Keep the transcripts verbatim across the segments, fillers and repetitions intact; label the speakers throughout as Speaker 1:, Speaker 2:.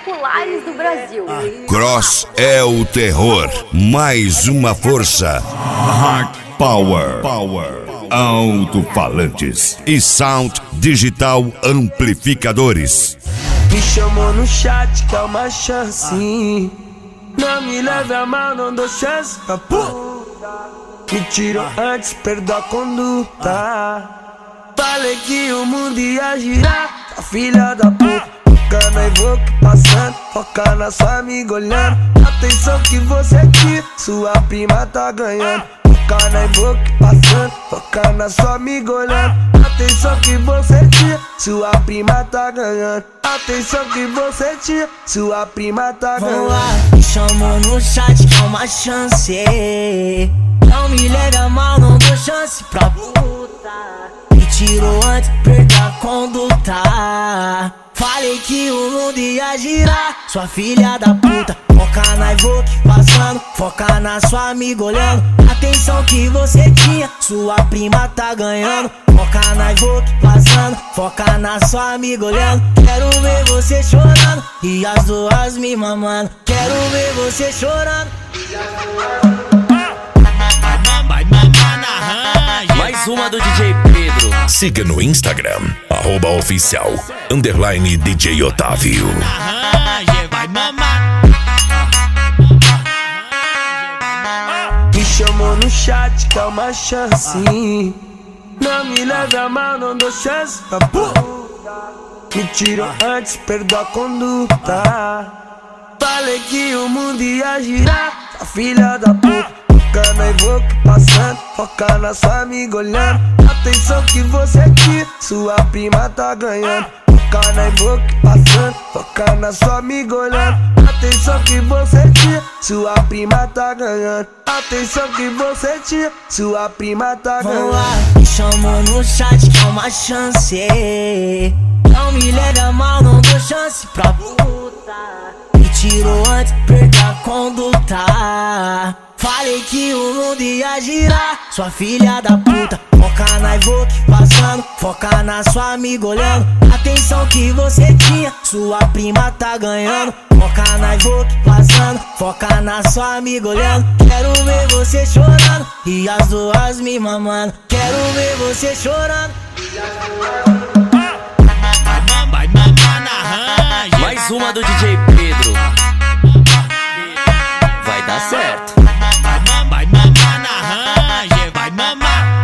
Speaker 1: espetaculares do Brasil.
Speaker 2: Cross é o terror, mais uma força. Hard Power, Power, alto-falantes e Sound Digital Amplificadores.
Speaker 3: Me chamou no chat que é uma chance. Não me leve a mal, não dou chance pra puta. Me tirou antes, perdoa a conduta. Falei que o mundo ia girar, a filha da puta. Foca na Evoque passando, foca na sua amiga olhando. Atenção que você tira, sua prima tá ganhando. Foca na Evoque passando, foca na sua amiga olhando. Atenção que você tira, sua prima tá ganhando. Atenção que você tira, sua prima tá ganhando.
Speaker 4: Vamos lá, me chamou no chat que é uma chance. Não me leve a mal, não dou chance pra puta. Me tirou antes, perdeu a conduta. Falei que o mundo ia girar, sua filha da puta. Foca na Evoque passando, foca na sua amiga olhando. Atenção que você tinha, sua prima tá ganhando. Foca na Evoque passando, foca na sua amiga olhando. Quero ver você chorando e as duas me mamando. Quero ver você chorando e as duas...
Speaker 5: Mais uma do D J Pedro.
Speaker 2: Siga no Instagram, arroba oficial, underline D J Otávio.
Speaker 5: Vai mamar.
Speaker 3: Me chamou no chat que é uma chance. Não me leve a mal, não dou chance pra puta. Me tirou antes, perdoa a conduta. Falei que o mundo ia girar, a filha da puta. Foca na Evoque passando, foca na sua amiga olhando. Atenção que você tira, sua prima tá ganhando. Foca na Evoque passando, foca na sua amiga olhando. Atenção que você tira, sua prima tá ganhando. Atenção que você tira, sua prima tá ganhando.
Speaker 4: Vamos lá, me chamou no chat que é uma chance. Não me leve a mal, não dou chance pra puta. Me tirou antes, perdeu a conduta. Falei que o mundo ia girar, sua filha da puta. Foca na Evoque passando, foca na sua amiga olhando. Atenção que você tinha, sua prima tá ganhando. Foca na Evoque passando, foca na sua amiga olhando. Quero ver você chorando e as duas me mamando. Quero ver você chorando e as duas...
Speaker 5: Vai mamar na range. Mais uma do D J Pedro. Vai dar certo. Vai mamar na range. Vai mamar.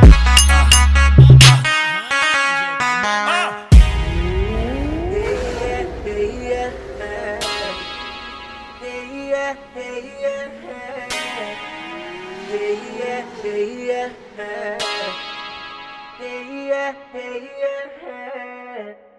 Speaker 3: Yeah, yeah, yeah.